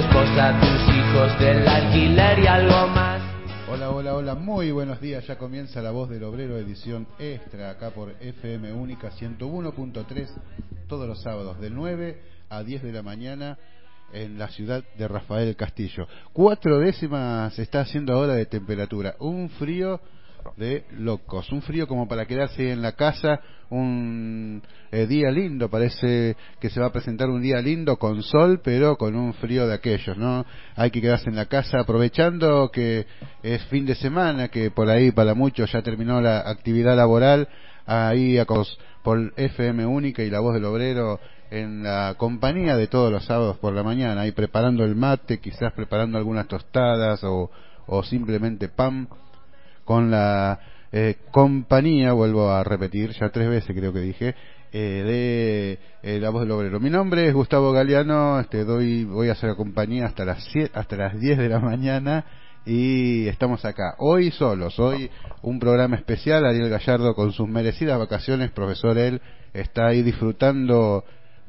esposa, tus hijos, del alquiler y algo más. Hola, hola, hola, muy buenos días. Ya comienza La Voz del Obrero, edición extra, acá por FM Única 101.3, todos los sábados de 9 a 10 de la mañana en la ciudad de Rafael Castillo. 4 décimas está haciendo ahora de temperatura, un frío de locos, un frío como para quedarse en la casa, un día lindo, parece que se va a presentar un día lindo con sol, pero con un frío de aquellos, ¿no? Hay que quedarse en la casa aprovechando que es fin de semana, que por ahí para muchos ya terminó la actividad laboral, ahí por FM Única y La Voz del Obrero en la compañía de todos los sábados por la mañana, ahí preparando el mate, quizás preparando algunas tostadas o simplemente pan, con la compañía, vuelvo a repetir, ya 3 veces creo que dije, de La Voz del Obrero. Mi nombre es Gustavo Galeano, voy a hacer compañía hasta las 10 de la mañana y estamos acá. Hoy solos, hoy un programa especial, Ariel Gallardo con sus merecidas vacaciones, profesor él, está ahí disfrutando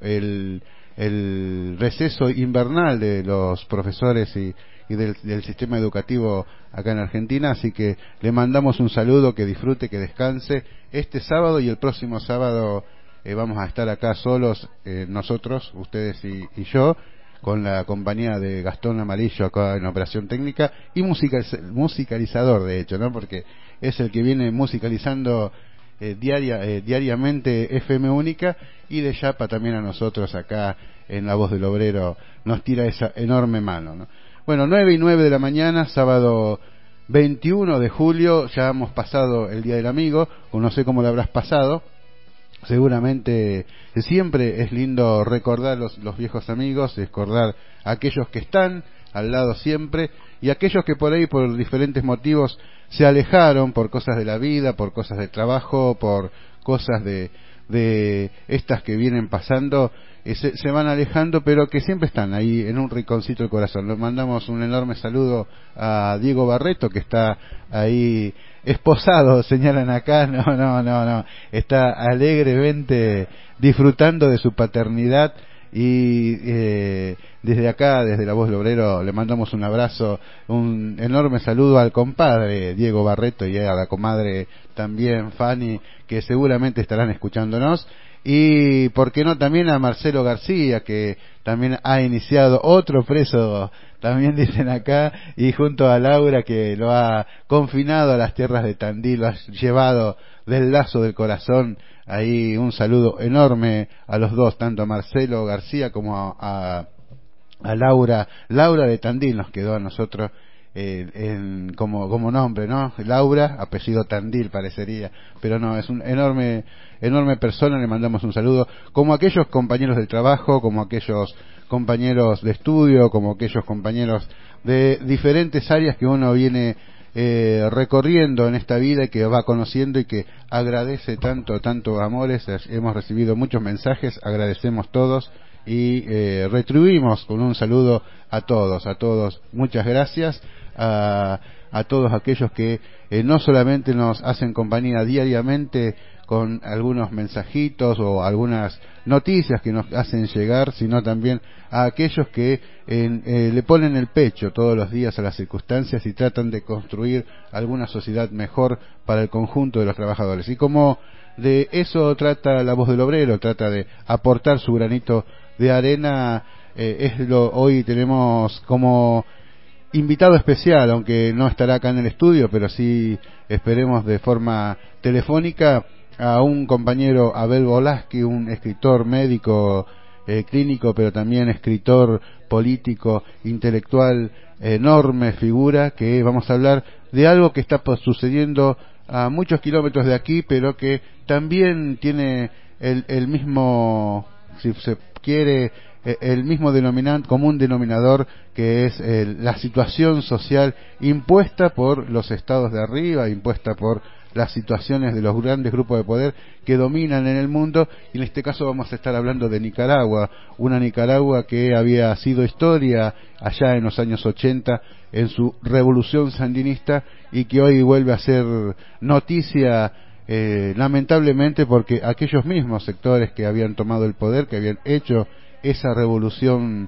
el receso invernal de los profesores y del sistema educativo acá en Argentina, así que le mandamos un saludo, que disfrute, que descanse. Este sábado y el próximo sábado vamos a estar acá solos, nosotros, ustedes y yo, con la compañía de Gastón Amarillo acá en Operación Técnica y musicalizador, de hecho, ¿no? Porque es el que viene musicalizando diariamente FM Única, y de Yapa también a nosotros acá en La Voz del Obrero nos tira esa enorme mano, ¿no? Bueno, 9:09 de la mañana, sábado 21 de julio, ya hemos pasado el Día del Amigo, o no sé cómo lo habrás pasado. Seguramente siempre es lindo recordar los viejos amigos, recordar a aquellos que están al lado siempre y aquellos que por ahí por diferentes motivos se alejaron por cosas de la vida, por cosas de trabajo, por cosas de estas que vienen pasando, se van alejando, pero que siempre están ahí en un rinconcito del corazón. Le mandamos un enorme saludo a Diego Barreto, que está ahí esposado, señalan acá, no, está alegremente disfrutando de su paternidad. Y desde acá, desde La Voz del Obrero, le mandamos un abrazo, un enorme saludo al compadre Diego Barreto y a la comadre también Fanny, que seguramente estarán escuchándonos. Y por qué no también a Marcelo García, que también ha iniciado otro preso, también dicen acá, y junto a Laura, que lo ha confinado a las tierras de Tandil, lo ha llevado del lazo del corazón. Ahí un saludo enorme a los dos, tanto a Marcelo García como a Laura de Tandil. Nos quedó a nosotros como nombre, ¿no? Laura, apellido Tandil parecería, pero no, es un enorme persona. Le mandamos un saludo, como aquellos compañeros del trabajo, como aquellos compañeros de estudio, como aquellos compañeros de diferentes áreas que uno viene recorriendo en esta vida y que va conociendo y que agradece tanto amores. Hemos recibido muchos mensajes, agradecemos todos y retribuimos con un saludo a todos, muchas gracias a todos aquellos que no solamente nos hacen compañía diariamente con algunos mensajitos o algunas noticias que nos hacen llegar, sino también a aquellos que le ponen el pecho todos los días a las circunstancias y tratan de construir alguna sociedad mejor para el conjunto de los trabajadores. Y como de eso trata La Voz del Obrero, trata de aportar su granito de arena, hoy tenemos como invitado especial, aunque no estará acá en el estudio, pero sí esperemos de forma telefónica, a un compañero, Abel Volaski, un escritor médico, clínico, pero también escritor político, intelectual, enorme figura, que vamos a hablar de algo que está sucediendo a muchos kilómetros de aquí, pero que también tiene el mismo, si se quiere, el mismo común denominador, que es la situación social impuesta por los estados de arriba, impuesta por las situaciones de los grandes grupos de poder que dominan en el mundo. Y en este caso vamos a estar hablando de Nicaragua, una Nicaragua que había sido historia allá en los años 80 en su revolución sandinista y que hoy vuelve a ser noticia, lamentablemente, porque aquellos mismos sectores que habían tomado el poder, que habían hecho esa revolución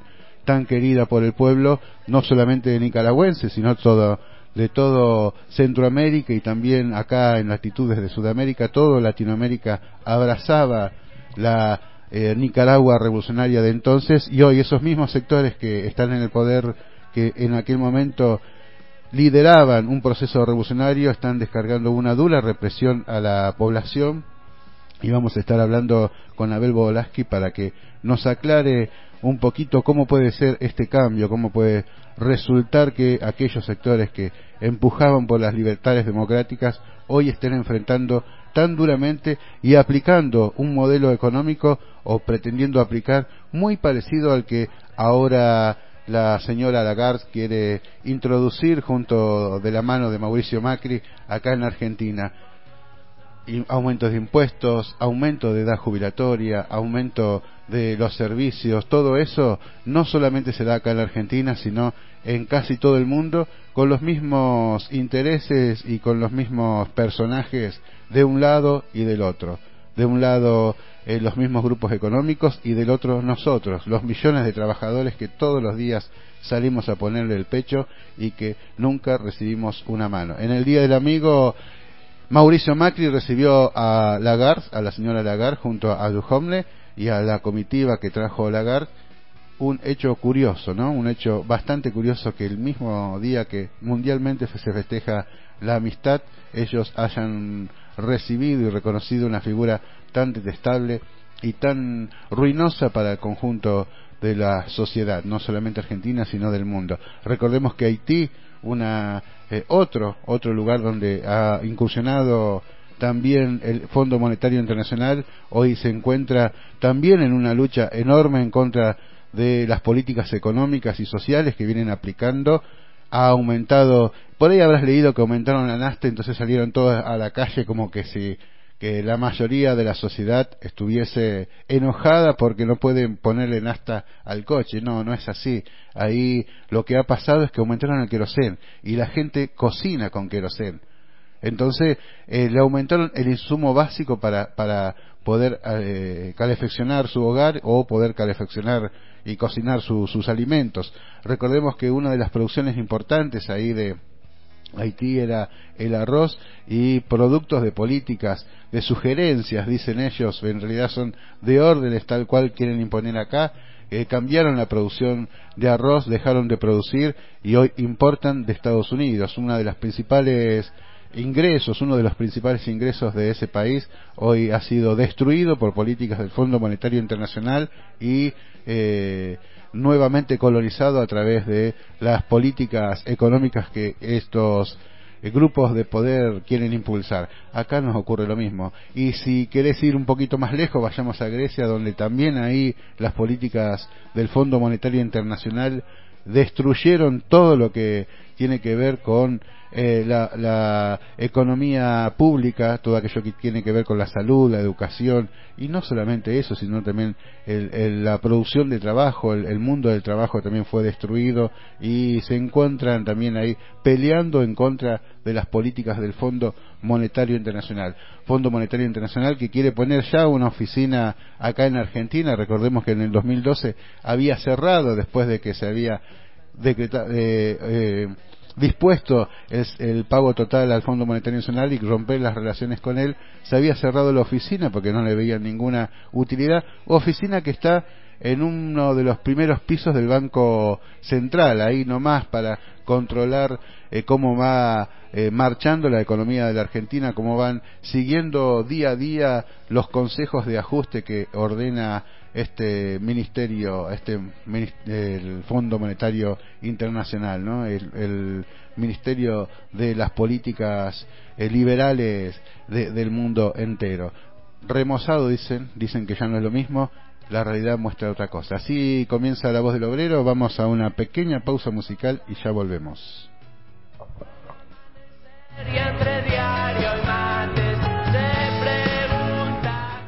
tan querida por el pueblo, no solamente nicaragüense, sino de todo Centroamérica y también acá en latitudes de Sudamérica. Todo Latinoamérica abrazaba la Nicaragua revolucionaria de entonces, y hoy esos mismos sectores que están en el poder, que en aquel momento lideraban un proceso revolucionario, están descargando una dura represión a la población. Y vamos a estar hablando con Abel Bolaski para que nos aclare un poquito cómo puede ser este cambio, cómo puede resultar que aquellos sectores que empujaban por las libertades democráticas hoy estén enfrentando tan duramente y aplicando un modelo económico, o pretendiendo aplicar, muy parecido al que ahora la señora Lagarde quiere introducir junto de la mano de Mauricio Macri acá en Argentina. Aumentos de impuestos, aumento de edad jubilatoria, aumento de los servicios, todo eso no solamente se da acá en la Argentina, sino en casi todo el mundo, con los mismos intereses y con los mismos personajes de un lado y del otro. De un lado los mismos grupos económicos, y del otro nosotros, los millones de trabajadores que todos los días salimos a ponerle el pecho y que nunca recibimos una mano. En el Día del Amigo, Mauricio Macri recibió a Lagarde, a la señora Lagarde, junto a Duhamel y a la comitiva que trajo Lagarde. Un hecho curioso, ¿no? Un hecho bastante curioso, que el mismo día que mundialmente se festeja la amistad, ellos hayan recibido y reconocido una figura tan detestable y tan ruinosa para el conjunto de la sociedad, no solamente argentina, sino del mundo. Recordemos que Haití, otro lugar donde ha incursionado también el Fondo Monetario Internacional, hoy se encuentra también en una lucha enorme en contra de las políticas económicas y sociales que vienen aplicando. Ha aumentado, por ahí habrás leído que aumentaron la nafta, entonces salieron todos a la calle como que si que la mayoría de la sociedad estuviese enojada porque no pueden ponerle nafta al coche. No, no es así. Ahí lo que ha pasado es que aumentaron el querosén y la gente cocina con querosén. Entonces le aumentaron el insumo básico para poder calefaccionar su hogar o poder calefaccionar y cocinar sus alimentos. Recordemos que una de las producciones importantes ahí de Haití era el arroz, y productos de políticas, de sugerencias, dicen ellos, en realidad son de órdenes tal cual quieren imponer acá. Cambiaron la producción de arroz, dejaron de producir y hoy importan de Estados Unidos. Uno de los principales ingresos de ese país hoy ha sido destruido por políticas del Fondo Monetario Internacional y nuevamente colonizado a través de las políticas económicas que estos grupos de poder quieren impulsar. Acá nos ocurre lo mismo. Y si querés ir un poquito más lejos, vayamos a Grecia, donde también ahí las políticas del Fondo Monetario Internacional destruyeron todo lo que tiene que ver con la economía pública, todo aquello que tiene que ver con la salud, la educación, y no solamente eso, sino también la producción de trabajo, el mundo del trabajo también fue destruido, y se encuentran también ahí peleando en contra de las políticas del Fondo Monetario Internacional. Fondo Monetario Internacional que quiere poner ya una oficina acá en Argentina. Recordemos que en el 2012 había cerrado, después de que se había dispuesto el pago total al Fondo Monetario Nacional y romper las relaciones con él, se había cerrado la oficina porque no le veían ninguna utilidad. Oficina que está en uno de los primeros pisos del Banco Central, ahí nomás, para controlar cómo va marchando la economía de la Argentina, cómo van siguiendo día a día los consejos de ajuste que ordena este ministerio, el Fondo Monetario Internacional, ¿no? El Ministerio de las Políticas Liberales del mundo entero. Remozado, dicen que ya no es lo mismo. La realidad muestra otra cosa. Así comienza La Voz del Obrero. Vamos a una pequeña pausa musical y ya volvemos. Y entre diario y mates se pregunta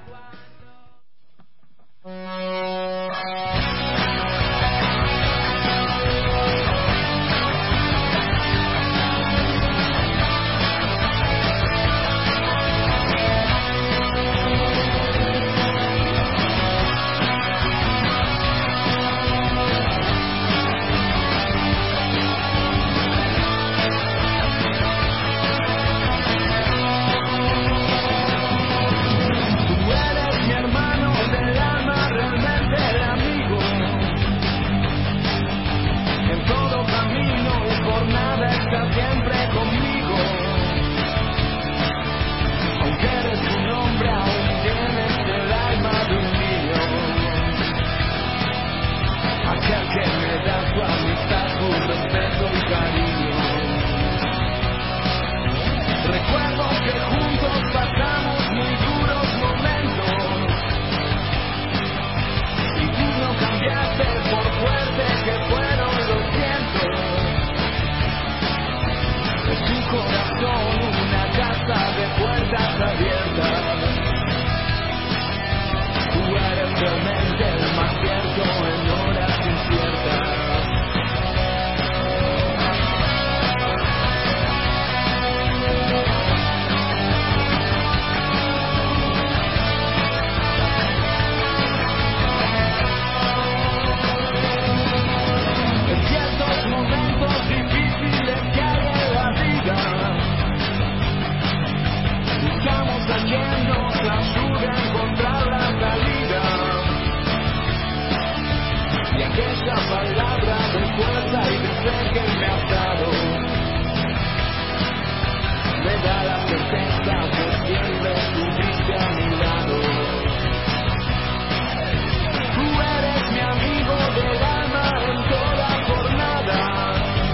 sé que me has dado me da la certeza que siempre estuviste a mi lado. Tú eres mi amigo del alma en toda jornada.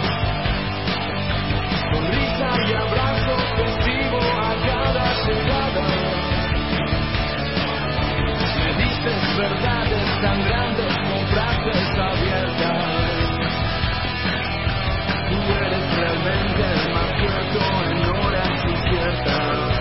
Sonrisa y abrazo festivo a cada llegada. Me dices verdades tan grandes con frases abiertas. Tú eres realmente el más cierto en horas inciertas.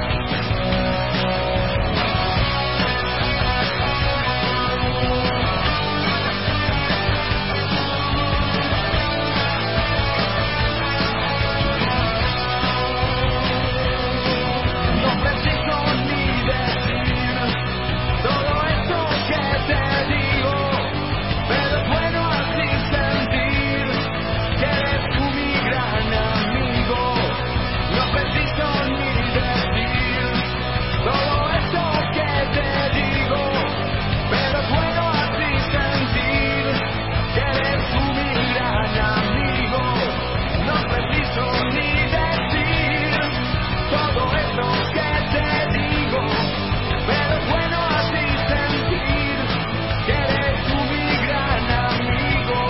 No preciso ni decir todo esto que te digo, pero es bueno así sentir que eres tú mi gran amigo. No preciso ni decir todo esto que te digo, pero es bueno así sentir que eres tú mi gran amigo. No preciso ni decir todo esto que te digo, pero es bueno así sentir que eres tú mi gran amigo.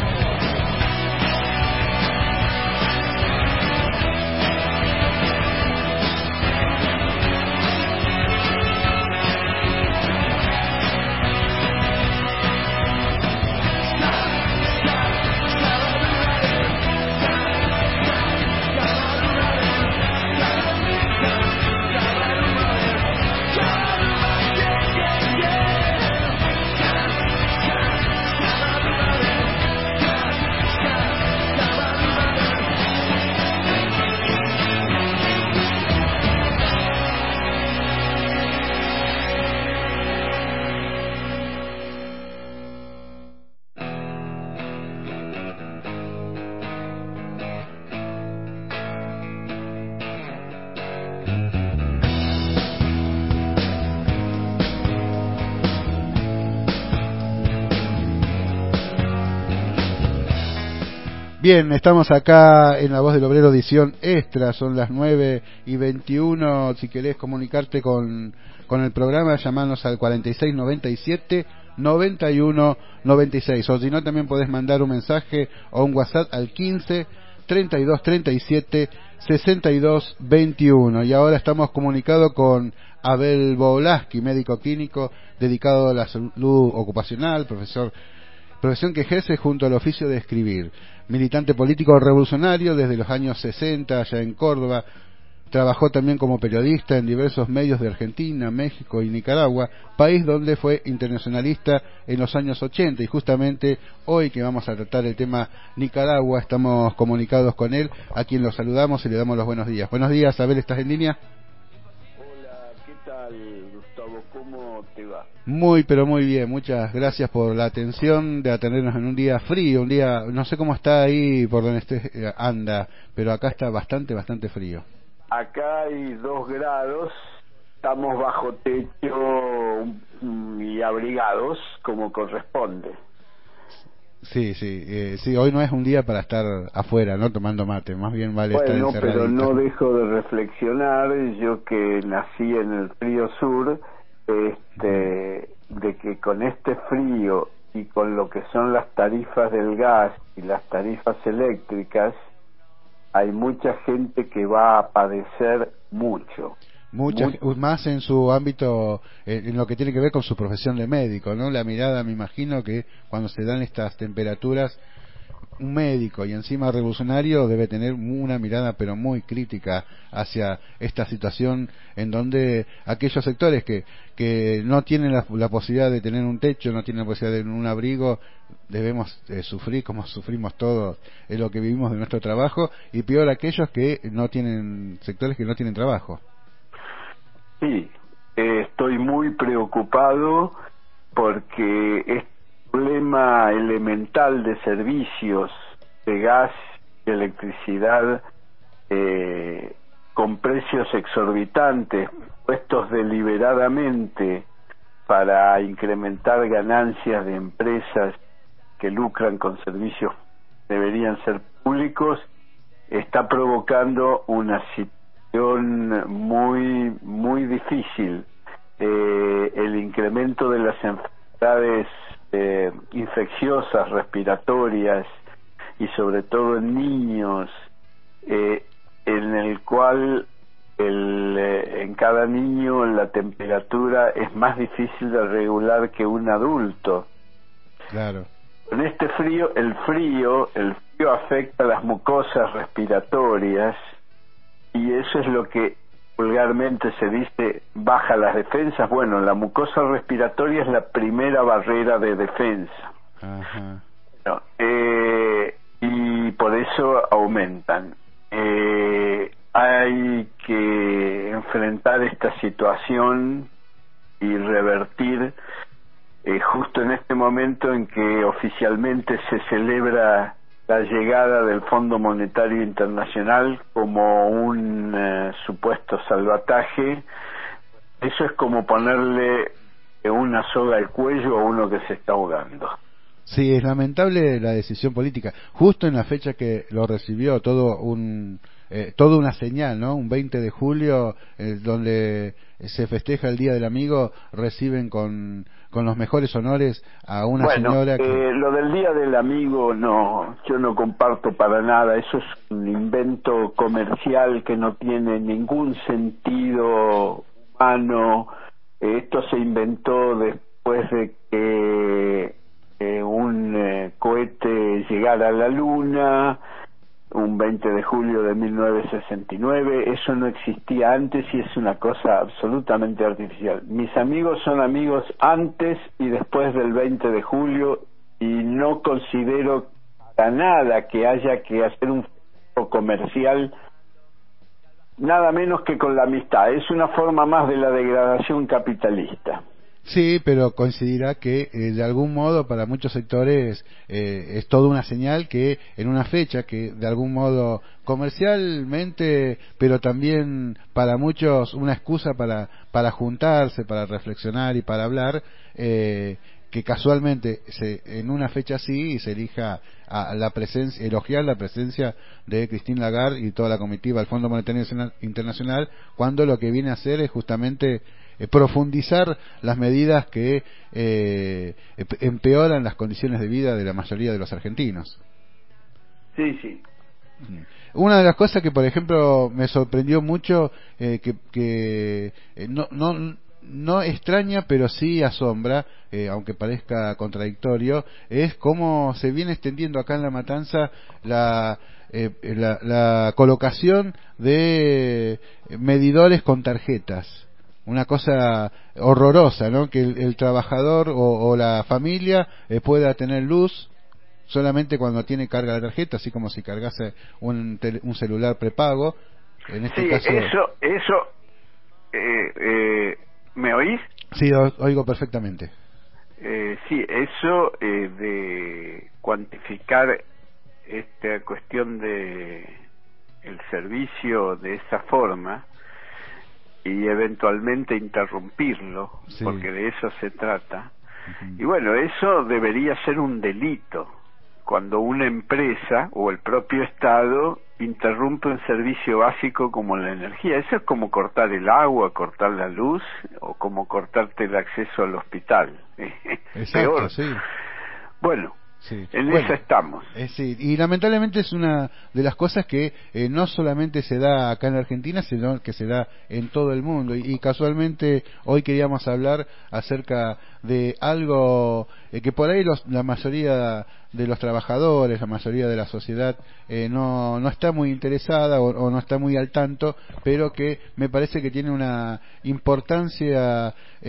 Bien, estamos acá en La Voz del Obrero, edición extra, son las 9:21. Si querés comunicarte con el programa, llamanos al 4697 91 96, o si no también podés mandar un mensaje o un WhatsApp al 15 32 37 62 21. Y ahora estamos comunicados con Abel Bolaski, médico clínico dedicado a la salud ocupacional, profesión que ejerce junto al oficio de escribir. Militante político revolucionario desde los años 60 allá en Córdoba. Trabajó también como periodista en diversos medios de Argentina, México y Nicaragua, país donde fue internacionalista en los años 80. Y justamente hoy que vamos a tratar el tema Nicaragua, estamos comunicados con él, a quien lo saludamos y le damos los buenos días. Buenos días, Abel, ¿estás en línea? Hola, ¿qué tal, Gustavo? ¿Cómo te va? Muy, pero muy bien. Muchas gracias por la atención de atendernos en un día frío, un día, no sé cómo está ahí por donde anda, pero acá está bastante frío. Acá hay 2 grados, estamos bajo techo y abrigados como corresponde. Sí, hoy no es un día para estar afuera, ¿no? Tomando mate, más bien vale estar Bueno, pero encerradito. no dejo de reflexionar, yo que nací en el frío sur, de que con este frío y con lo que son las tarifas del gas y las tarifas eléctricas, hay mucha gente que va a padecer mucho. Más en su ámbito, en lo que tiene que ver con su profesión de médico, ¿no? La mirada, me imagino que cuando se dan estas temperaturas, un médico y encima revolucionario debe tener una mirada pero muy crítica hacia esta situación en donde aquellos sectores que no tienen la posibilidad de tener un techo, no tienen la posibilidad de tener un abrigo, debemos sufrir como sufrimos todos en lo que vivimos de nuestro trabajo, y peor aquellos que no tienen, sectores que no tienen trabajo. Sí, estoy muy preocupado porque este problema elemental de servicios de gas y electricidad con precios exorbitantes puestos deliberadamente para incrementar ganancias de empresas que lucran con servicios deberían ser públicos, está provocando una situación muy difícil. El incremento de las enfermedades infecciosas, respiratorias, y sobre todo en niños, en el cual en cada niño la temperatura es más difícil de regular que un adulto. Claro. Con este frío, el frío afecta las mucosas respiratorias, y eso es lo que vulgarmente se dice baja las defensas. Bueno, la mucosa respiratoria es la primera barrera de defensa. Ajá. No, y por eso aumentan. Hay que enfrentar esta situación y revertir justo en este momento en que oficialmente se celebra la llegada del Fondo Monetario Internacional como un supuesto salvataje. Eso es como ponerle una soga al cuello a uno que se está ahogando. Sí, es lamentable la decisión política. Justo en la fecha que lo recibió, toda una señal, ¿no? Un 20 de julio, donde se festeja el Día del Amigo, reciben con los mejores honores a una señora que... Lo del Día del Amigo, no, yo no comparto para nada. Eso es un invento comercial que no tiene ningún sentido humano. Esto se inventó después de que un cohete llegara a la Luna, un 20 de julio de 1969. Eso no existía antes y es una cosa absolutamente artificial. Mis amigos son amigos antes y después del 20 de julio, y no considero para nada que haya que hacer un festejo comercial, nada menos que con la amistad. Es una forma más de la degradación capitalista. Sí, pero coincidirá que de algún modo para muchos sectores es toda una señal que en una fecha que de algún modo comercialmente, pero también para muchos una excusa para juntarse, para reflexionar y para hablar, que casualmente en una fecha así se elija a la presencia, elogiar la presencia de Christine Lagarde y toda la comitiva del Fondo Monetario Internacional, cuando lo que viene a hacer es justamente profundizar las medidas que empeoran las condiciones de vida de la mayoría de los argentinos. Sí, sí. Una de las cosas que, por ejemplo, me sorprendió mucho, que no extraña, pero sí asombra, aunque parezca contradictorio, es cómo se viene extendiendo acá en La Matanza la colocación de medidores con tarjetas. Una cosa horrorosa, ¿no? Que el trabajador o la familia pueda tener luz solamente cuando tiene carga la tarjeta, así como si cargase un celular prepago. En este caso... ¿Me oís? Sí, oigo perfectamente. Sí, eso de cuantificar esta cuestión de el servicio de esa forma y eventualmente interrumpirlo, Sí. porque de eso se trata. Uh-huh. Y bueno, eso debería ser un delito cuando una empresa o el propio Estado interrumpe un servicio básico como la energía. Eso es como cortar el agua, cortar la luz, o como cortarte el acceso al hospital. Exacto, Peor. sí. Bueno, Sí. en Bueno, eso estamos. sí, y lamentablemente es una de las cosas que no solamente se da acá en Argentina, sino que se da en todo el mundo. Y casualmente hoy queríamos hablar acerca de algo que por ahí la mayoría de los trabajadores, la mayoría de la sociedad no está muy interesada o no está muy al tanto, pero que me parece que tiene una importancia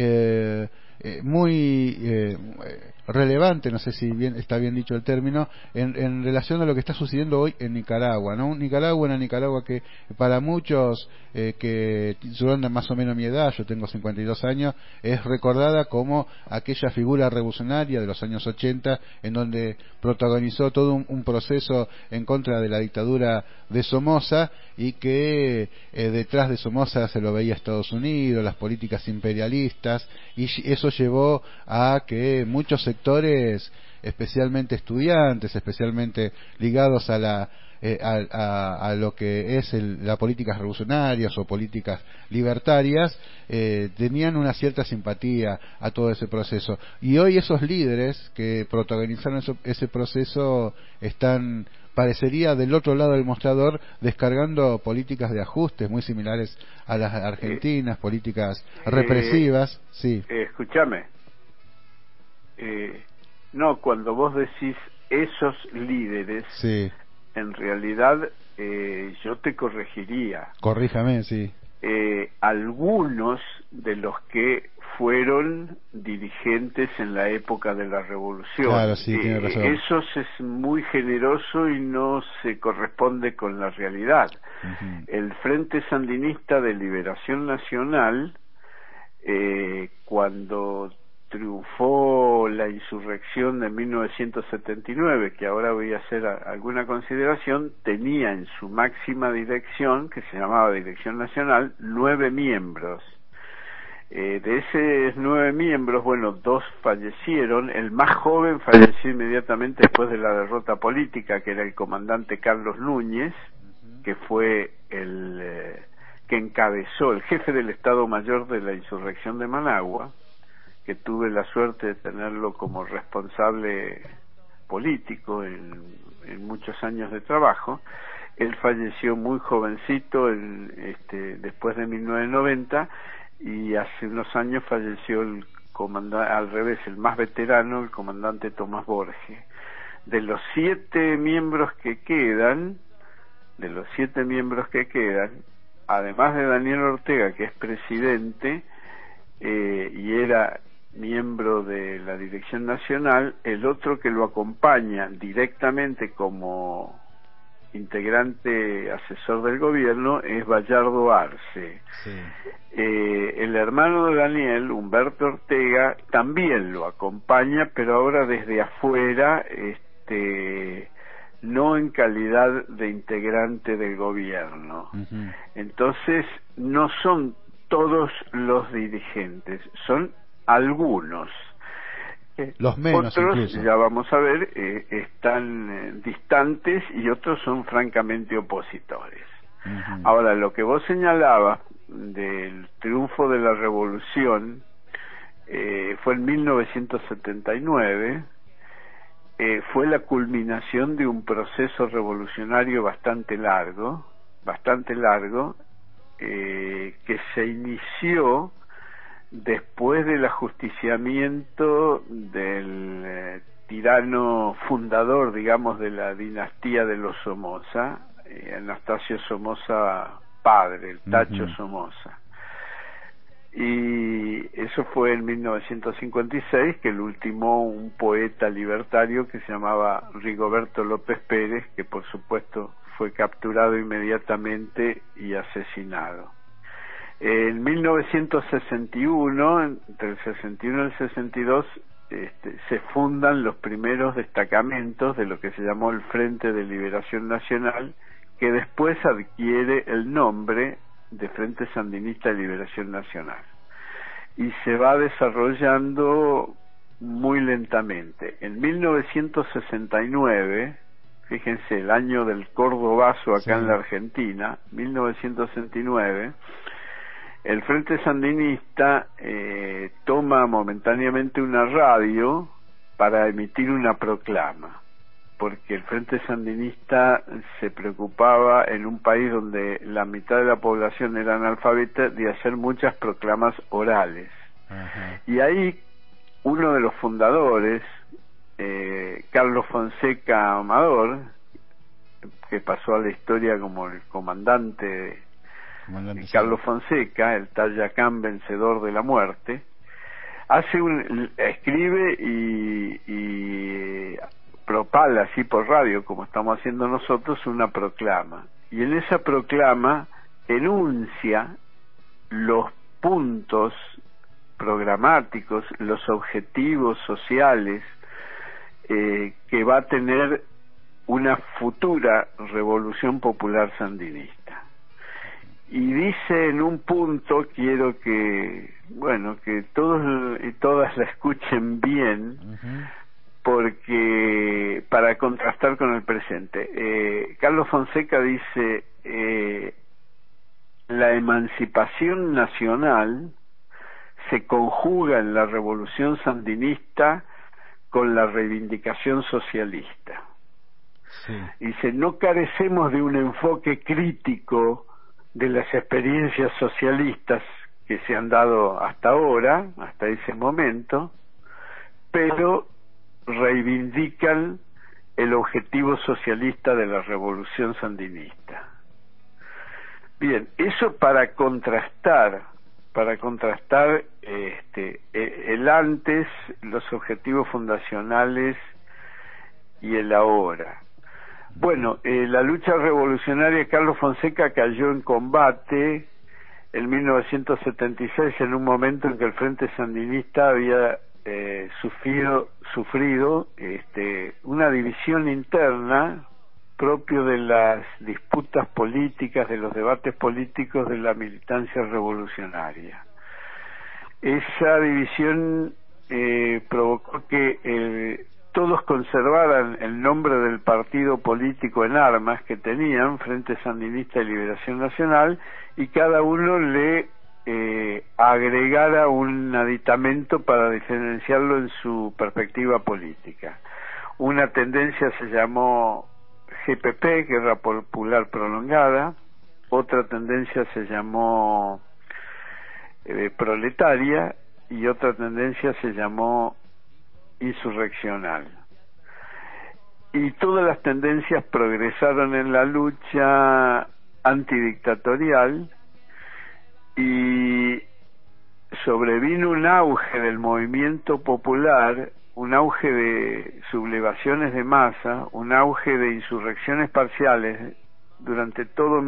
muy relevante, no sé si está bien dicho el término, en relación a lo que está sucediendo hoy en Nicaragua, ¿no? Una Nicaragua que para muchos que rondan más o menos mi edad, yo tengo 52 años, es recordada como aquella figura revolucionaria de los años 80, en donde protagonizó todo un proceso en contra de la dictadura de Somoza, y que detrás de Somoza se lo veía Estados Unidos, las políticas imperialistas, y eso llevó a que muchos sectores especialmente estudiantes, especialmente ligados a a lo que es la políticas revolucionarias o políticas libertarias, tenían una cierta simpatía a todo ese proceso. Y hoy esos líderes que protagonizaron ese proceso están, parecería, del otro lado del mostrador, descargando políticas de ajustes muy similares a las argentinas, políticas represivas. Sí. Escúchame. No, cuando vos decís esos líderes, Sí. en realidad yo te corregiría. Corríjame, sí. Algunos de los que fueron dirigentes en la época de la revolución. Claro, sí, tiene razón. Eso es muy generoso y no se corresponde con la realidad. Uh-huh. El Frente Sandinista de Liberación Nacional, cuando triunfó la insurrección de 1979, que ahora voy a hacer alguna consideración, tenía en su máxima dirección, que se llamaba Dirección Nacional, 9 miembros. De esos 9 miembros, bueno, 2 fallecieron. El más joven falleció inmediatamente después de la derrota política, que era el comandante Carlos Núñez, que fue el que encabezó, el jefe del Estado Mayor de la insurrección de Managua, que tuve la suerte de tenerlo como responsable político en muchos años de trabajo. Él falleció muy jovencito después de 1990, y hace unos años falleció el comandante, al revés, el más veterano, el comandante Tomás Borges. De los 7 miembros que quedan, además de Daniel Ortega, que es presidente y era miembro de la Dirección Nacional, el otro que lo acompaña directamente como integrante asesor del gobierno es Bayardo Arce. Sí. El hermano de Daniel, Humberto Ortega, también lo acompaña, pero ahora desde afuera, no en calidad de integrante del gobierno. Uh-huh. Entonces, no son todos los dirigentes, son algunos. Los menos, otros, incluso. ya vamos a ver, están distantes, y otros son francamente opositores. Uh-huh. Ahora, lo que vos señalabas del triunfo de la revolución fue en 1979, fue la culminación de un proceso revolucionario bastante largo, que se inició después del ajusticiamiento del tirano fundador, digamos, de la dinastía de los Somoza, Anastasio Somoza padre, el Tacho Uh-huh. Somoza. Y eso fue en 1956, que lo ultimó un poeta libertario que se llamaba Rigoberto López Pérez, que por supuesto fue capturado inmediatamente y asesinado. En 1961, entre el 61 y el 62, se fundan los primeros destacamentos de lo que se llamó el Frente de Liberación Nacional, que después adquiere el nombre de Frente Sandinista de Liberación Nacional, y se va desarrollando muy lentamente. En 1969, fíjense, el año del Cordobazo acá en la Argentina, 1969, el Frente Sandinista toma momentáneamente una radio para emitir una proclama, porque el Frente Sandinista se preocupaba, en un país donde la mitad de la población era analfabeta, de hacer muchas proclamas orales. Uh-huh. Y ahí uno de los fundadores, Carlos Fonseca Amador, que pasó a la historia como el comandante Carlos Fonseca, el Tayacán vencedor de la muerte, escribe y propala así por radio, como estamos haciendo nosotros, una proclama. Y en esa proclama enuncia los puntos programáticos, los objetivos sociales que va a tener una futura revolución popular sandinista. Y dice en un punto, quiero que todos y todas la escuchen bien, uh-huh, porque para contrastar con el presente. Carlos Fonseca dice, la emancipación nacional se conjuga en la revolución sandinista con la reivindicación socialista. Sí. Dice, no carecemos de un enfoque crítico de las experiencias socialistas que se han dado hasta ahora, hasta ese momento, pero reivindican el objetivo socialista de la revolución sandinista. Bien, eso para contrastar el antes, los objetivos fundacionales y el ahora. Bueno, la lucha revolucionaria, Carlos Fonseca cayó en combate en 1976, en un momento en que el Frente Sandinista había sufrido una división interna propio de las disputas políticas, de los debates políticos de la militancia revolucionaria. Esa división provocó que todos conservaran el nombre del partido político en armas que tenían, Frente Sandinista y Liberación Nacional, y cada uno le agregara un aditamento para diferenciarlo en su perspectiva política. Una tendencia se llamó GPP, Guerra Popular Prolongada, otra tendencia se llamó proletaria y otra tendencia se llamó insurreccional. Y todas las tendencias progresaron en la lucha antidictatorial y sobrevino un auge del movimiento popular, un auge de sublevaciones de masa, un auge de insurrecciones parciales durante todo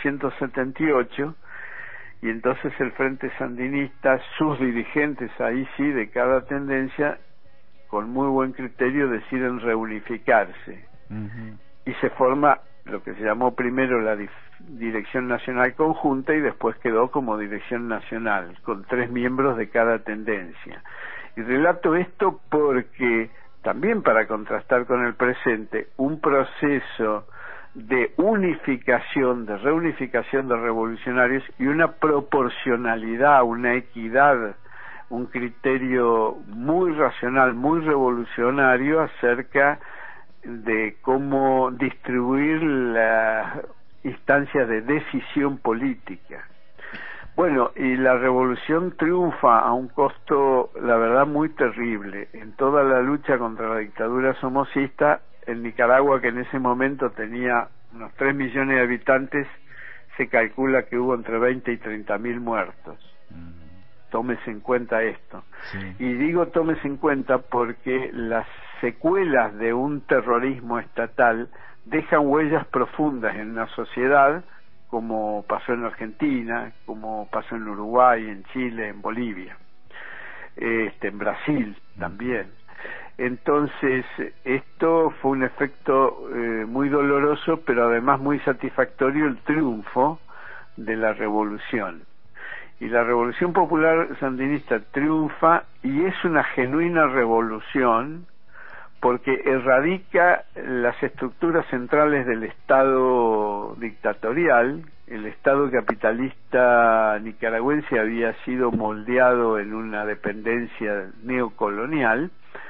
1978, y entonces el Frente Sandinista, sus dirigentes ahí sí de cada tendencia, con muy buen criterio deciden reunificarse. Uh-huh. Y se forma lo que se llamó primero la Dirección Nacional Conjunta y después quedó como Dirección Nacional, con 3 miembros de cada tendencia. Y relato esto porque, también para contrastar con el presente, un proceso de unificación, de reunificación de revolucionarios y una proporcionalidad, una equidad, un criterio muy racional, muy revolucionario acerca de cómo distribuir las instancias de decisión política. Bueno, y la revolución triunfa a un costo, la verdad, muy terrible. En toda la lucha contra la dictadura somocista, en Nicaragua, que en ese momento tenía unos 3 millones de habitantes, se calcula que hubo entre 20 y 30.000 muertos. Tómese en cuenta esto. Sí. Y digo tómese en cuenta porque las secuelas de un terrorismo estatal dejan huellas profundas en una sociedad, como pasó en Argentina, como pasó en Uruguay, en Chile, en Bolivia, en Brasil también. Entonces, esto fue un efecto muy doloroso, pero además muy satisfactorio, el triunfo de la revolución. Y la revolución popular sandinista triunfa, y es una genuina revolución porque erradica las estructuras centrales del Estado dictatorial. El Estado capitalista nicaragüense había sido moldeado en una dependencia neocolonial,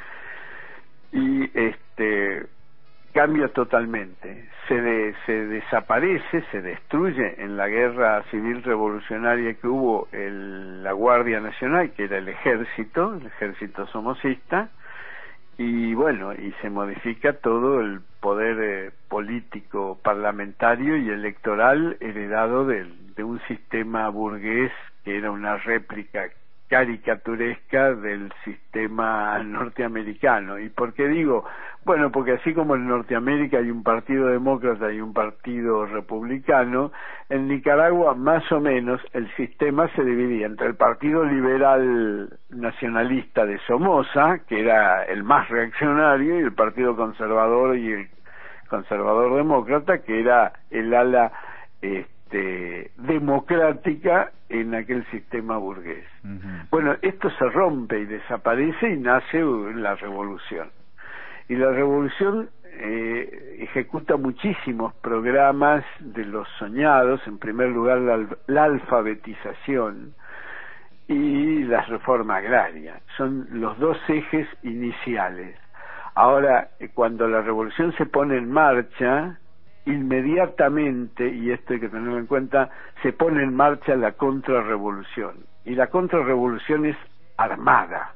y cambia totalmente, se desaparece, se destruye en la guerra civil revolucionaria que hubo la Guardia Nacional, que era el ejército somocista, y bueno, y se modifica todo el poder político, parlamentario y electoral heredado de un sistema burgués que era una réplica caricaturesca del sistema norteamericano. ¿Y por qué digo? Bueno, porque así como en Norteamérica hay un partido demócrata y un partido republicano, en Nicaragua más o menos el sistema se dividía entre el Partido Liberal Nacionalista de Somoza, que era el más reaccionario, y el Partido Conservador y el Conservador Demócrata, que era el ala democrática en aquel sistema burgués. Uh-huh. Bueno, esto se rompe y desaparece y nace la revolución. Y la revolución ejecuta muchísimos programas de los soñados, en primer lugar la alfabetización y la reforma agraria. Son los dos ejes iniciales. Ahora, cuando la revolución se pone en marcha, inmediatamente, y esto hay que tenerlo en cuenta, se pone en marcha la contrarrevolución. Y la contrarrevolución es armada.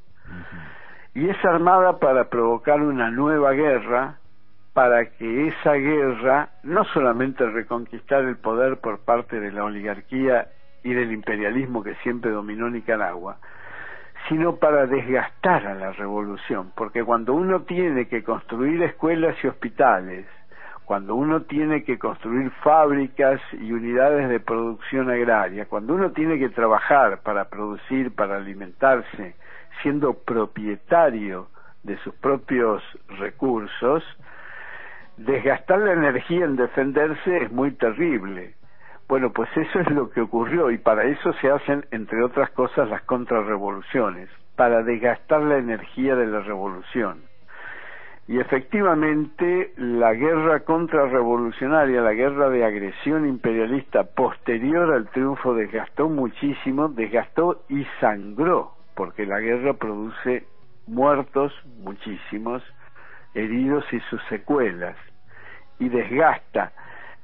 Y es armada para provocar una nueva guerra, para que esa guerra no solamente reconquistar el poder por parte de la oligarquía y del imperialismo que siempre dominó Nicaragua, sino para desgastar a la revolución, porque cuando uno tiene que construir escuelas y hospitales, cuando uno tiene que construir fábricas y unidades de producción agraria, cuando uno tiene que trabajar para producir, para alimentarse, siendo propietario de sus propios recursos, desgastar la energía en defenderse es muy terrible. Bueno, pues eso es lo que ocurrió, y para eso se hacen, entre otras cosas, las contrarrevoluciones, para desgastar la energía de la revolución. Y efectivamente, la guerra contrarrevolucionaria, la guerra de agresión imperialista posterior al triunfo, desgastó muchísimo, desgastó y sangró, porque la guerra produce muertos, muchísimos, heridos y sus secuelas, y desgasta.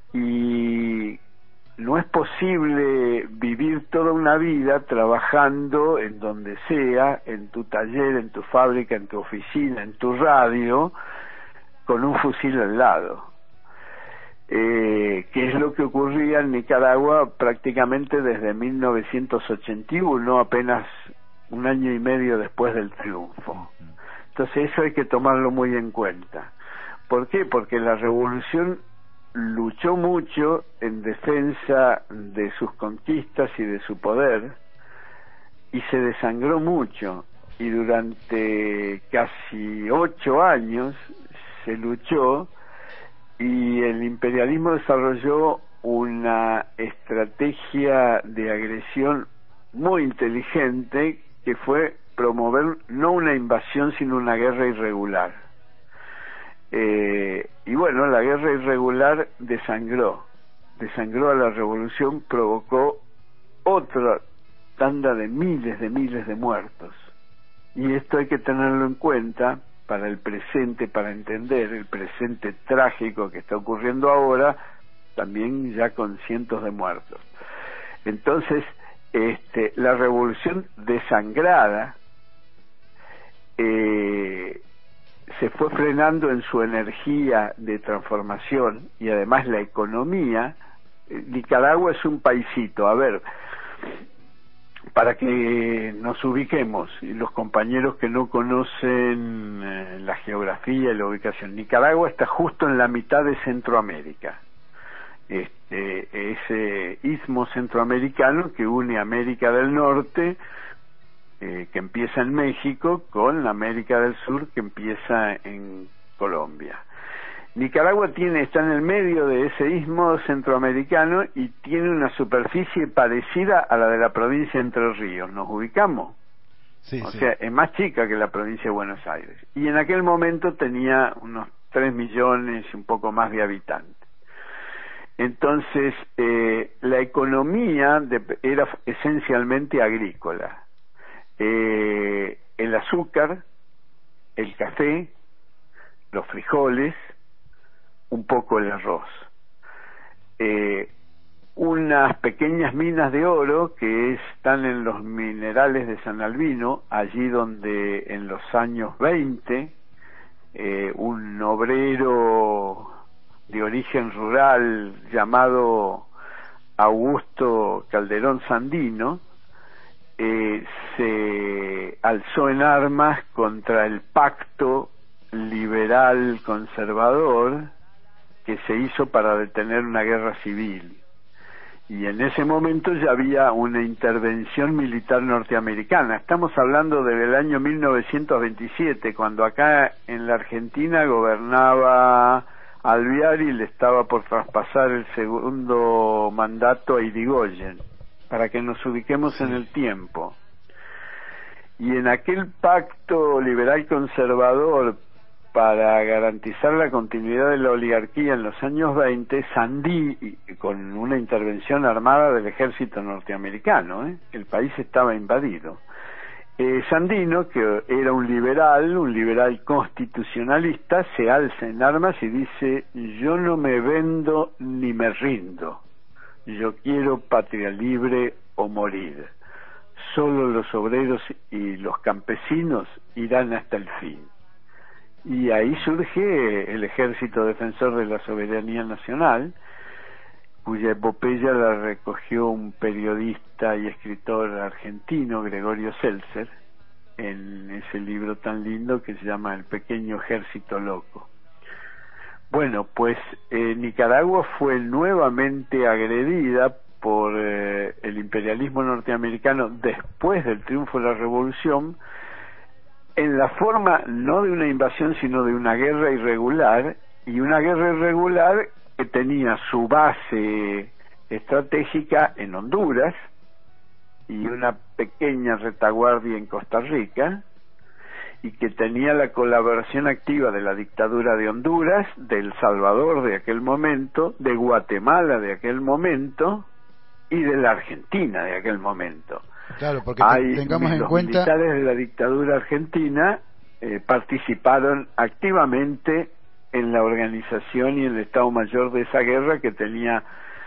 Y no es posible vivir toda una vida trabajando en donde sea, en tu taller, en tu fábrica, en tu oficina, en tu radio, con un fusil al lado, que es lo que ocurría en Nicaragua prácticamente desde 1981, apenas un año y medio después del triunfo. Entonces eso hay que tomarlo muy en cuenta. ¿Por qué? Porque la revolución luchó mucho en defensa de sus conquistas y de su poder, y se desangró mucho, y durante casi 8 años se luchó, y el imperialismo desarrolló una estrategia de agresión muy inteligente, que fue promover no una invasión sino una guerra irregular. Y bueno, la guerra irregular desangró a la revolución, provocó otra tanda de miles de muertos, y esto hay que tenerlo en cuenta para el presente, para entender el presente trágico que está ocurriendo ahora, también ya con cientos de muertos. Entonces, la revolución desangrada se fue frenando en su energía de transformación, y además la economía. Nicaragua es un paisito, a ver, para que nos ubiquemos, y los compañeros que no conocen la geografía y la ubicación, Nicaragua está justo en la mitad de Centroamérica. Ese istmo centroamericano que une América del Norte, que empieza en México, con América del Sur, que empieza en Colombia. Nicaragua está en el medio de ese istmo centroamericano y tiene una superficie parecida a la de la provincia de Entre Ríos. ¿Nos ubicamos? Sí, o sí. sea, es más chica que la provincia de Buenos Aires. Y en aquel momento tenía unos 3 millones y un poco más de habitantes. Entonces, la economía era esencialmente agrícola. El azúcar, el café, los frijoles, un poco el arroz. Unas pequeñas minas de oro que están en los minerales de San Albino, allí donde en los años 20 un obrero de origen rural llamado Augusto Calderón Sandino se alzó en armas contra el pacto liberal conservador que se hizo para detener una guerra civil, y en ese momento ya había una intervención militar norteamericana. Estamos hablando del año 1927, cuando acá en la Argentina gobernaba Alvear y le estaba por traspasar el segundo mandato a Irigoyen, para que nos ubiquemos en el tiempo. Y en aquel pacto liberal conservador para garantizar la continuidad de la oligarquía en los años 20, Sandí, con una intervención armada del ejército norteamericano, el país estaba invadido. Sandino, que era un liberal constitucionalista, se alza en armas y dice: yo no me vendo ni me rindo, yo quiero patria libre o morir, solo los obreros y los campesinos irán hasta el fin. Y ahí surge el Ejército Defensor de la Soberanía Nacional, cuya epopeya la recogió un periodista y escritor argentino, Gregorio Seltzer, en ese libro tan lindo que se llama El Pequeño Ejército Loco. Bueno, pues Nicaragua fue nuevamente agredida por el imperialismo norteamericano después del triunfo de la revolución, en la forma no de una invasión sino de una guerra irregular, y una guerra irregular que tenía su base estratégica en Honduras y una pequeña retaguardia en Costa Rica, y que tenía la colaboración activa de la dictadura de Honduras, de El Salvador de aquel momento, de Guatemala de aquel momento y de la Argentina de aquel momento. Claro, porque tengamos en los cuenta... militares de la dictadura argentina participaron activamente en la organización y en el Estado Mayor de esa guerra, que tenía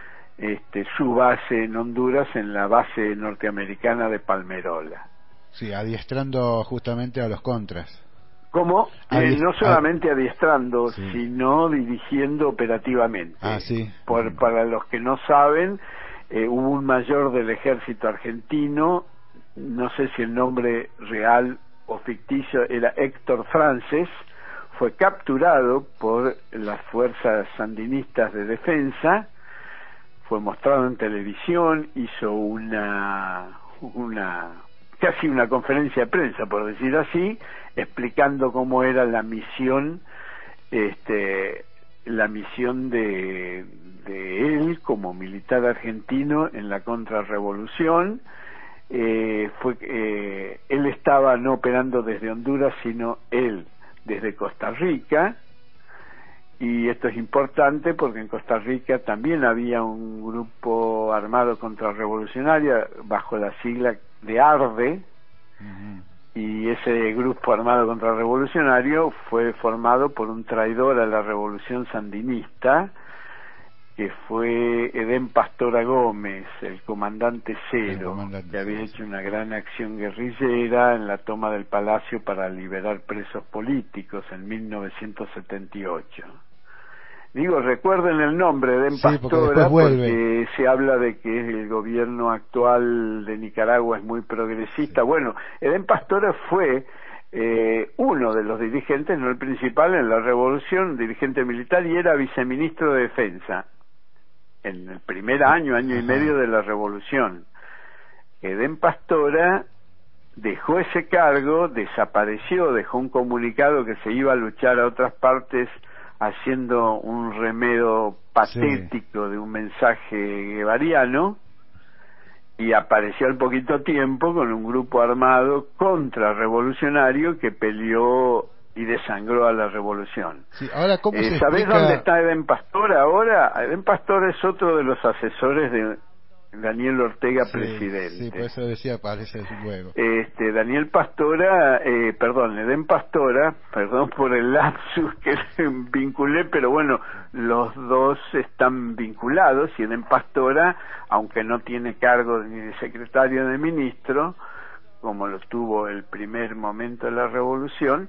su base en Honduras, en la base norteamericana de Palmerola. Sí, adiestrando justamente a los contras. ¿Cómo? No solamente adiestrando, sí, sino dirigiendo operativamente. Ah, sí. Para los que no saben, hubo un mayor del ejército argentino, no sé si el nombre real o ficticio era Héctor Frances, fue capturado por las fuerzas sandinistas de defensa, fue mostrado en televisión, hizo casi una conferencia de prensa, por decir así, explicando cómo era la misión de él como militar argentino en la contrarrevolución. Él estaba no operando desde Honduras, sino él desde Costa Rica, y esto es importante porque en Costa Rica también había un grupo armado contrarrevolucionario bajo la sigla de ARDE, y ese grupo armado contrarrevolucionario fue formado por un traidor a la revolución sandinista, que fue Edén Pastora Gómez, el comandante Cero, que había hecho una gran acción guerrillera en la toma del palacio para liberar presos políticos en 1978. Digo, recuerden el nombre, Edén Pastora, porque se habla de que el gobierno actual de Nicaragua es muy progresista. Sí. Bueno, Edén Pastora fue uno de los dirigentes, no el principal, en la revolución, dirigente militar, y era viceministro de Defensa en el primer año y medio de la revolución. Edén Pastora dejó ese cargo, desapareció, dejó un comunicado que se iba a luchar a otras partes, haciendo un remedio patético de un mensaje guevariano, y apareció al poquito tiempo con un grupo armado contrarrevolucionario que peleó y desangró a la revolución. Sí, ahora, ¿cómo se ¿Sabés explica... dónde está Edén Pastora ahora? Edén Pastora es otro de los asesores de Daniel Ortega, presidente. Sí, por eso decía, parece luego. Edén Pastora, perdón por el lapsus que vinculé, pero bueno, los dos están vinculados, y Edén Pastora, aunque no tiene cargo ni de secretario de ministro, como lo tuvo el primer momento de la revolución,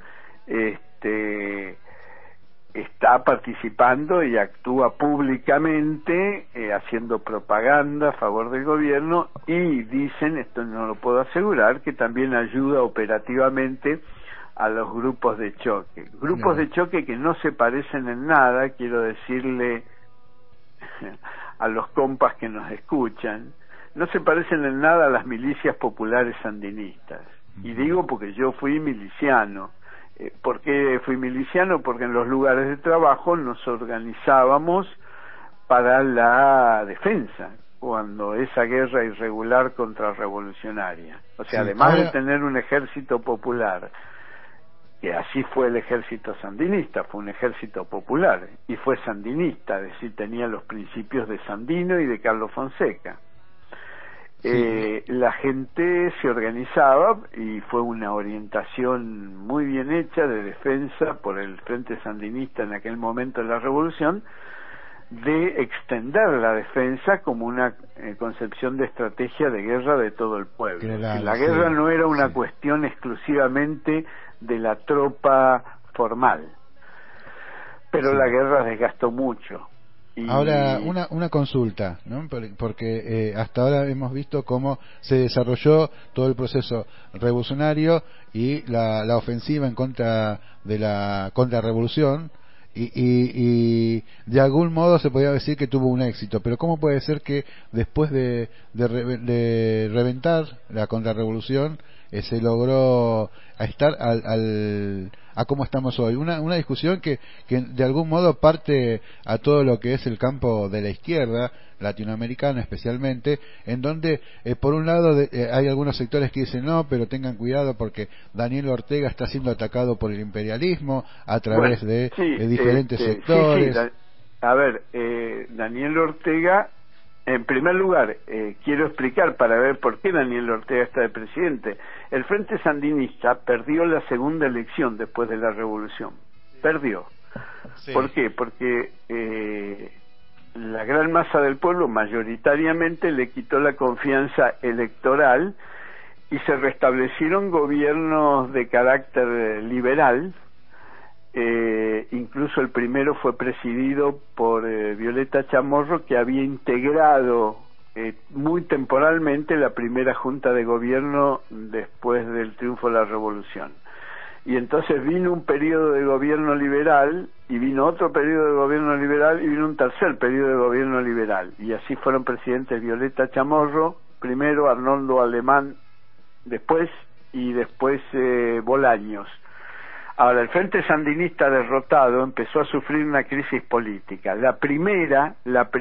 está participando y actúa públicamente haciendo propaganda a favor del gobierno, y dicen, esto no lo puedo asegurar, que también ayuda operativamente a los grupos de choque. Grupos de choque que no se parecen en nada, quiero decirle a los compas que nos escuchan, no se parecen en nada a las milicias populares sandinistas. Y digo porque yo fui miliciano. ¿Por qué fui miliciano? Porque en los lugares de trabajo nos organizábamos para la defensa, cuando esa guerra irregular contrarrevolucionaria. O sea, además de tener un ejército popular que así fue el ejército sandinista, fue un ejército popular y fue sandinista, es decir, tenía los principios de Sandino y de Carlos Fonseca. La gente se organizaba y fue una orientación muy bien hecha de defensa por el Frente Sandinista en aquel momento de la revolución, de extender la defensa como una concepción de estrategia de guerra de todo el pueblo. Claro, la guerra no era una sí. cuestión exclusivamente de la tropa formal, pero Sí. la guerra desgastó mucho. Y... Ahora, una consulta, ¿no? Porque hasta ahora hemos visto cómo se desarrolló todo el proceso revolucionario y la ofensiva en contra de la contrarrevolución, y de algún modo se podría decir que tuvo un éxito, pero ¿cómo puede ser que después de reventar la contrarrevolución se logró estar a cómo estamos hoy? Una discusión que de algún modo parte a todo lo que es el campo de la izquierda latinoamericana especialmente, en donde por un lado hay algunos sectores que dicen no, pero tengan cuidado porque Daniel Ortega está siendo atacado por el imperialismo a través de diferentes sectores. A ver, Daniel Ortega, en primer lugar, quiero explicar para ver por qué Daniel Ortega está de presidente. El Frente Sandinista perdió la segunda elección después de la revolución. Perdió. Sí. ¿Por qué? Porque la gran masa del pueblo mayoritariamente le quitó la confianza electoral y se restablecieron gobiernos de carácter liberal. Incluso el primero fue presidido por Violeta Chamorro, que había integrado muy temporalmente la primera junta de gobierno después del triunfo de la revolución. Y entonces vino un periodo de gobierno liberal, y vino otro periodo de gobierno liberal, y vino un tercer periodo de gobierno liberal. Y así fueron presidentes Violeta Chamorro, primero Arnoldo Alemán, después, y después Bolaños. Ahora, el Frente Sandinista derrotado empezó a sufrir una crisis política. La primera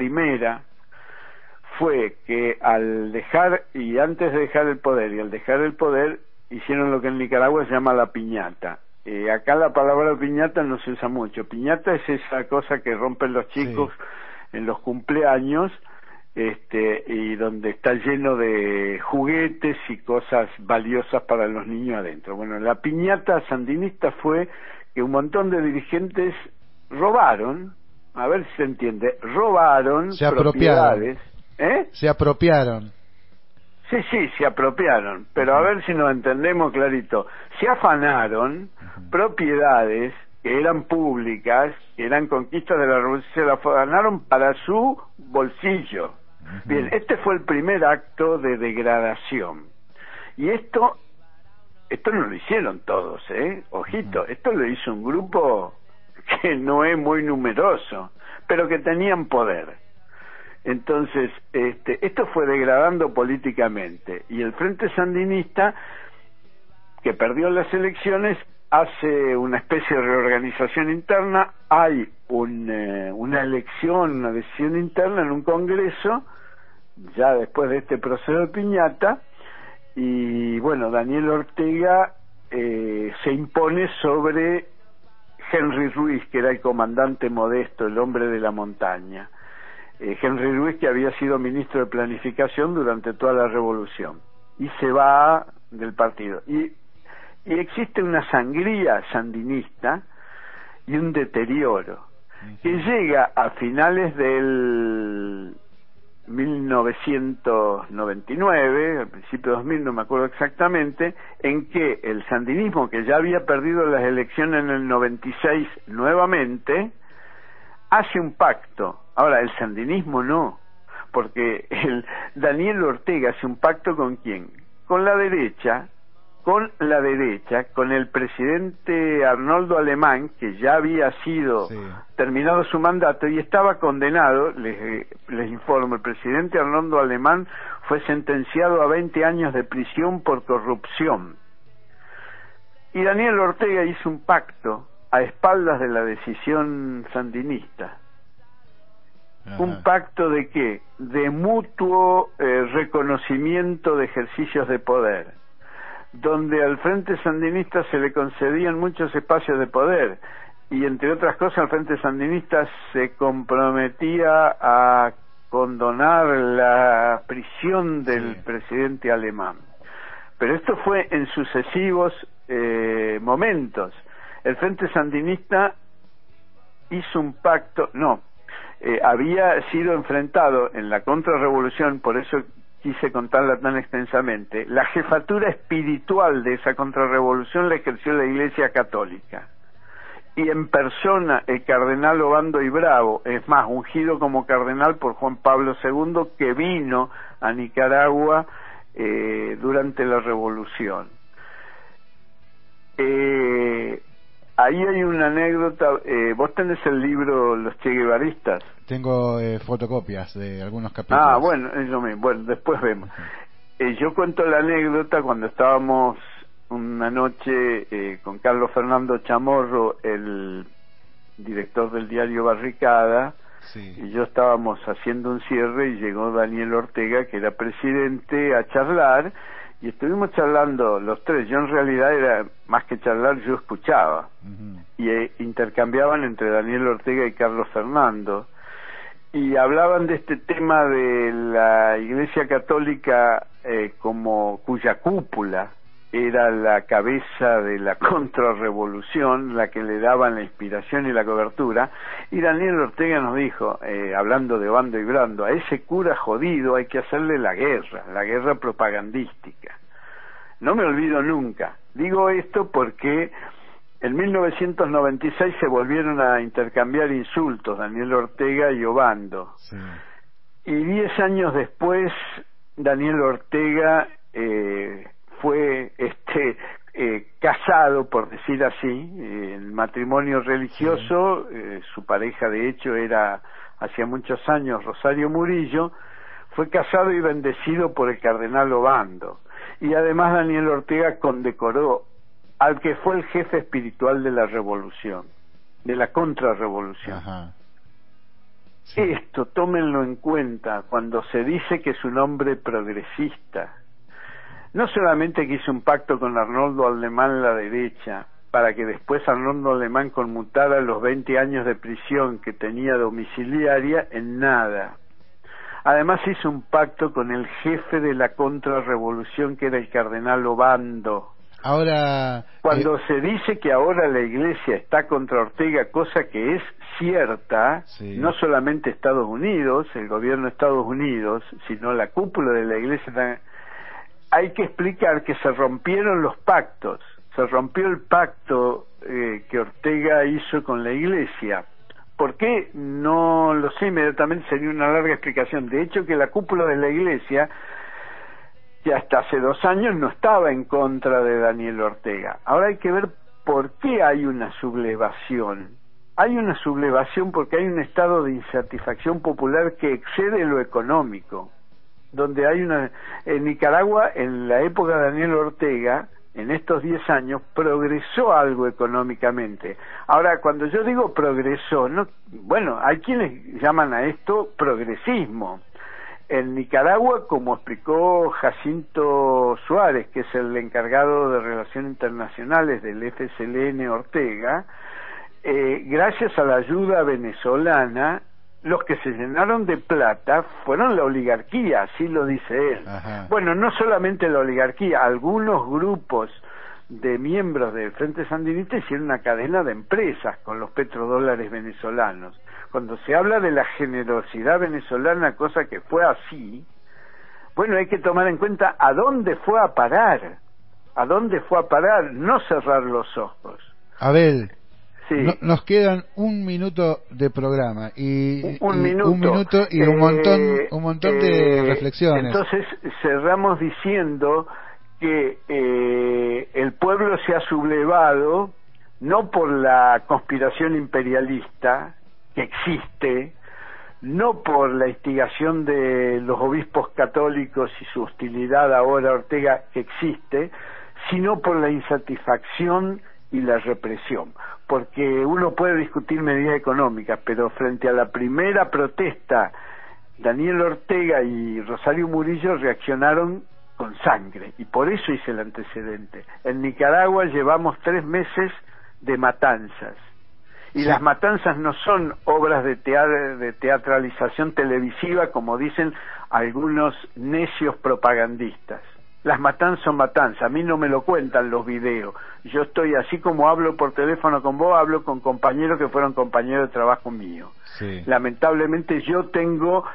fue que al dejar, y antes de dejar el poder, y al dejar el poder, hicieron lo que en Nicaragua se llama la piñata. Acá la palabra piñata no se usa mucho. Piñata es esa cosa que rompen los chicos en los cumpleaños, y donde está lleno de juguetes y cosas valiosas para los niños adentro. Bueno, la piñata sandinista fue que un montón de dirigentes robaron, a ver si se entiende, robaron propiedades. Se apropiaron. Sí, se apropiaron, pero a ver si nos entendemos clarito. Se afanaron propiedades que eran públicas, que eran conquistas de la revolución, se las afanaron para su bolsillo. Bien, este fue el primer acto de degradación. Y esto no lo hicieron todos, ojito, esto lo hizo un grupo que no es muy numeroso, pero que tenían poder. Entonces, esto fue degradando políticamente, y el Frente Sandinista, que perdió las elecciones, hace una especie de reorganización interna. Hay una elección, una decisión interna en un congreso, ya después de este proceso de piñata, y bueno, Daniel Ortega se impone sobre Henry Ruiz, que era el comandante Modesto, el hombre de la montaña. Henry Ruiz, que había sido ministro de Planificación durante toda la revolución, y se va del partido. Y existe una sangría sandinista y un deterioro que llega a finales del 1999, al principio de 2000, no me acuerdo exactamente, en que el sandinismo, que ya había perdido las elecciones en el 96 nuevamente, hace un pacto. Ahora, el sandinismo no, porque Daniel Ortega hace un pacto ¿con quién? Con la derecha, con el presidente Arnoldo Alemán, que ya había sido terminado su mandato y estaba condenado. Les informo, el presidente Arnoldo Alemán fue sentenciado a 20 años de prisión por corrupción. Y Daniel Ortega hizo un pacto a espaldas de la decisión sandinista. ¿Un pacto de qué? De mutuo reconocimiento de ejercicios de poder, donde al Frente Sandinista se le concedían muchos espacios de poder, y entre otras cosas el Frente Sandinista se comprometía a condonar la prisión del presidente alemán. Pero esto fue en sucesivos momentos. El Frente Sandinista hizo un pacto, había sido enfrentado en la contrarrevolución, por eso quise contarla tan extensamente. La jefatura espiritual de esa contrarrevolución la ejerció la Iglesia Católica, y en persona el cardenal Obando y Bravo, es más, ungido como cardenal por Juan Pablo II, que vino a Nicaragua durante la revolución. Ahí hay una anécdota. Vos tenés el libro Los Che Guevaristas. Tengo fotocopias de algunos capítulos. Bueno, eso mismo. Bueno, después vemos. Yo cuento la anécdota cuando estábamos una noche con Carlos Fernando Chamorro, el director del diario Barricada, y yo estábamos haciendo un cierre y llegó Daniel Ortega, que era presidente, a charlar, y estuvimos charlando los tres. Yo en realidad era más que charlar, yo escuchaba, y intercambiaban entre Daniel Ortega y Carlos Fernando, y hablaban de este tema de la Iglesia Católica como cuya cúpula era la cabeza de la contrarrevolución, la que le daban la inspiración y la cobertura. Y Daniel Ortega nos dijo, hablando de Obando y Bravo, a ese cura jodido hay que hacerle la guerra propagandística. No me olvido nunca. Digo esto porque en 1996 se volvieron a intercambiar insultos Daniel Ortega y Obando. Sí. Y 10 años después, Daniel Ortega fue casado, por decir así, en matrimonio religioso. Su pareja de hecho era hacía muchos años Rosario Murillo. Fue casado y bendecido por el cardenal Obando, y además Daniel Ortega condecoró al que fue el jefe espiritual de la revolución, de la contrarrevolución. Sí. Esto tómenlo en cuenta cuando se dice que es un hombre progresista. No solamente que hizo un pacto con Arnoldo Alemán, la derecha, para que después Arnoldo Alemán conmutara los 20 años de prisión que tenía domiciliaria en nada. Además hizo un pacto con el jefe de la contrarrevolución, que era el cardenal Obando. Ahora, cuando se dice que ahora la Iglesia está contra Ortega, cosa que es cierta, no solamente Estados Unidos, el gobierno de Estados Unidos, sino la cúpula de la Iglesia, hay que explicar que se rompieron los pactos. Se rompió el pacto que Ortega hizo con la Iglesia. ¿Por qué? No lo sé inmediatamente, sería una larga explicación. De hecho, que la cúpula de la Iglesia, que hasta hace 2 años no estaba en contra de Daniel Ortega. Ahora hay que ver por qué hay una sublevación. Hay una sublevación porque hay un estado de insatisfacción popular que excede lo económico. Donde hay en Nicaragua, en la época de Daniel Ortega, en estos 10 años, progresó algo económicamente. Ahora, cuando yo digo progresó, hay quienes llaman a esto progresismo. En Nicaragua, como explicó Jacinto Suárez, que es el encargado de Relaciones Internacionales del FSLN Ortega, gracias a la ayuda venezolana, los que se llenaron de plata fueron la oligarquía, así lo dice él. Bueno, no solamente la oligarquía, algunos grupos de miembros del Frente Sandinista hicieron una cadena de empresas con los petrodólares venezolanos. Cuando se habla de la generosidad venezolana, cosa que fue así, bueno, hay que tomar en cuenta a dónde fue a parar, no cerrar los ojos. Abel, sí. Nos quedan 1 minuto de programa y un minuto y un montón de reflexiones. Entonces cerramos diciendo que el pueblo se ha sublevado no por la conspiración imperialista que existe, no por la instigación de los obispos católicos y su hostilidad ahora a Ortega que existe, sino por la insatisfacción y la represión. Porque uno puede discutir medidas económicas, pero frente a la primera protesta, Daniel Ortega y Rosario Murillo reaccionaron con sangre, y por eso hice el antecedente. En Nicaragua llevamos 3 meses de matanzas, y Sí. las matanzas no son obras de teatralización televisiva, como dicen algunos necios propagandistas. Las matanzas son matanzas, a mí no me lo cuentan los videos. Yo estoy, así como hablo por teléfono con vos, hablo con compañeros que fueron compañeros de trabajo mío. Sí. Lamentablemente yo tengo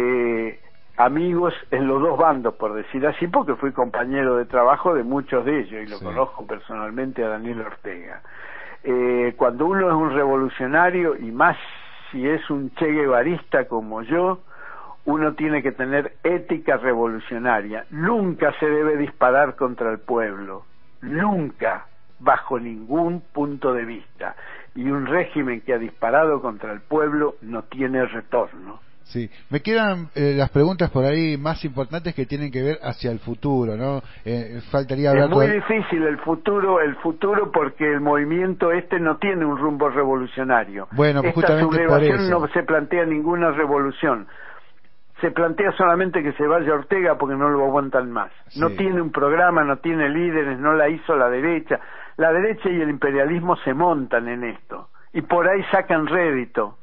amigos en los dos bandos, por decir así, porque fui compañero de trabajo de muchos de ellos, y lo Sí. conozco personalmente a Daniel Ortega. Cuando uno es un revolucionario, y más si es un che guevarista como yo, uno tiene que tener ética revolucionaria. Nunca se debe disparar contra el pueblo, nunca, bajo ningún punto de vista. Y un régimen que ha disparado contra el pueblo no tiene retorno. Sí, me quedan las preguntas por ahí más importantes que tienen que ver hacia el futuro, ¿no? Faltaría hablar Es muy difícil el futuro porque el movimiento no tiene un rumbo revolucionario. Bueno, pues Esta justamente por sublevación eso. no se plantea ninguna revolución. Se plantea solamente que se vaya Ortega porque no lo aguantan más. Sí. No tiene un programa, no tiene líderes, no la hizo la derecha. La derecha y el imperialismo se montan en esto y por ahí sacan rédito.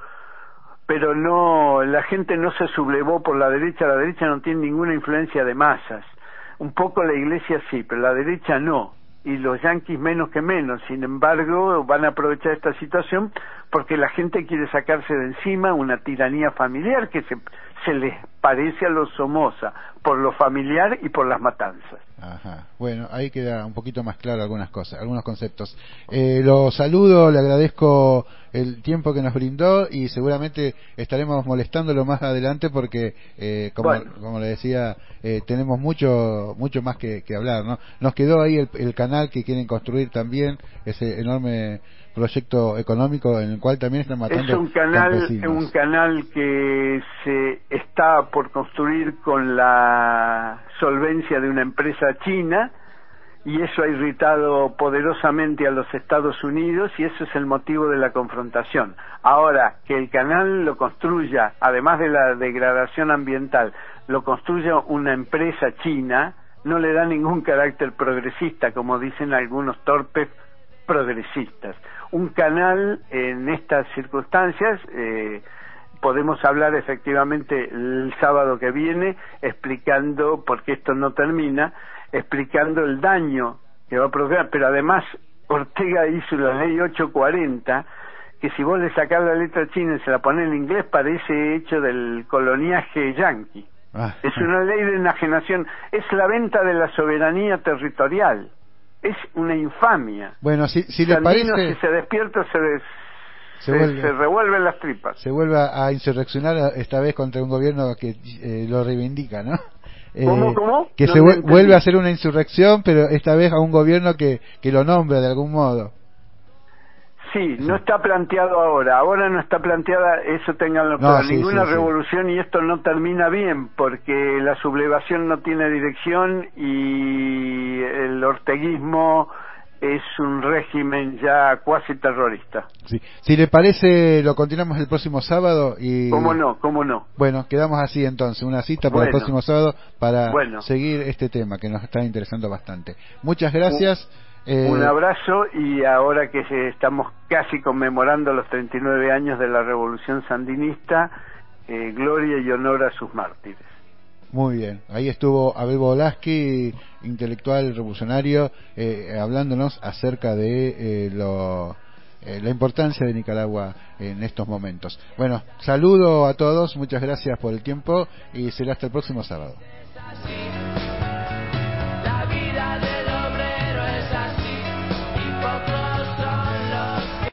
Pero no, la gente no se sublevó por la derecha no tiene ninguna influencia de masas. Un poco la iglesia sí, pero la derecha no, y los yanquis menos que menos. Sin embargo, van a aprovechar esta situación porque la gente quiere sacarse de encima una tiranía familiar que se les parece a los Somoza, por lo familiar y por las matanzas. Ajá. Bueno, ahí queda un poquito más claro algunas cosas, algunos conceptos. Lo saludo, le agradezco el tiempo que nos brindó y seguramente estaremos molestándolo más adelante porque, como le decía, tenemos mucho más que hablar, ¿no? Nos quedó ahí el canal que quieren construir también, ese enorme proyecto económico en el cual también están matando es un campesinos. canal que se está por construir con la solvencia de una empresa china, y eso ha irritado poderosamente a los Estados Unidos, y eso es el motivo de la confrontación. Ahora, que el canal lo construya, además de la degradación ambiental, lo construya una empresa china, no le da ningún carácter progresista, como dicen algunos torpes progresistas. Un canal en estas circunstancias, podemos hablar efectivamente el sábado que viene, explicando, porque esto no termina, explicando el daño que va a provocar, pero además Ortega hizo la ley 840, que si vos le sacás la letra china y se la ponés en inglés, parece hecho del coloniaje yanqui. Es una ley de enajenación, es la venta de la soberanía territorial. Es una infamia. Bueno, si le Sandino, parece, si se despierta se revuelven las tripas. se vuelve a insurreccionar esta vez contra un gobierno que lo reivindica, ¿no? ¿Cómo? Que No se entendí. vuelve a hacer una insurrección, pero esta vez a un gobierno que lo nombra de algún modo. Sí, no está planteado ahora no está planteada, eso ténganlo claro, ninguna revolución, y esto no termina bien, porque la sublevación no tiene dirección y el orteguismo es un régimen ya cuasi terrorista. Sí. Si le parece, lo continuamos el próximo sábado y... ¿Cómo no? Bueno, quedamos así entonces, una cita para el próximo sábado para seguir este tema que nos está interesando bastante. Muchas gracias. Un abrazo, y ahora que estamos casi conmemorando los 39 años de la Revolución Sandinista, gloria y honor a sus mártires. Muy bien, ahí estuvo Abel Bolaski, intelectual revolucionario, hablándonos acerca de la importancia de Nicaragua en estos momentos. Bueno, saludo a todos, muchas gracias por el tiempo y será hasta el próximo sábado.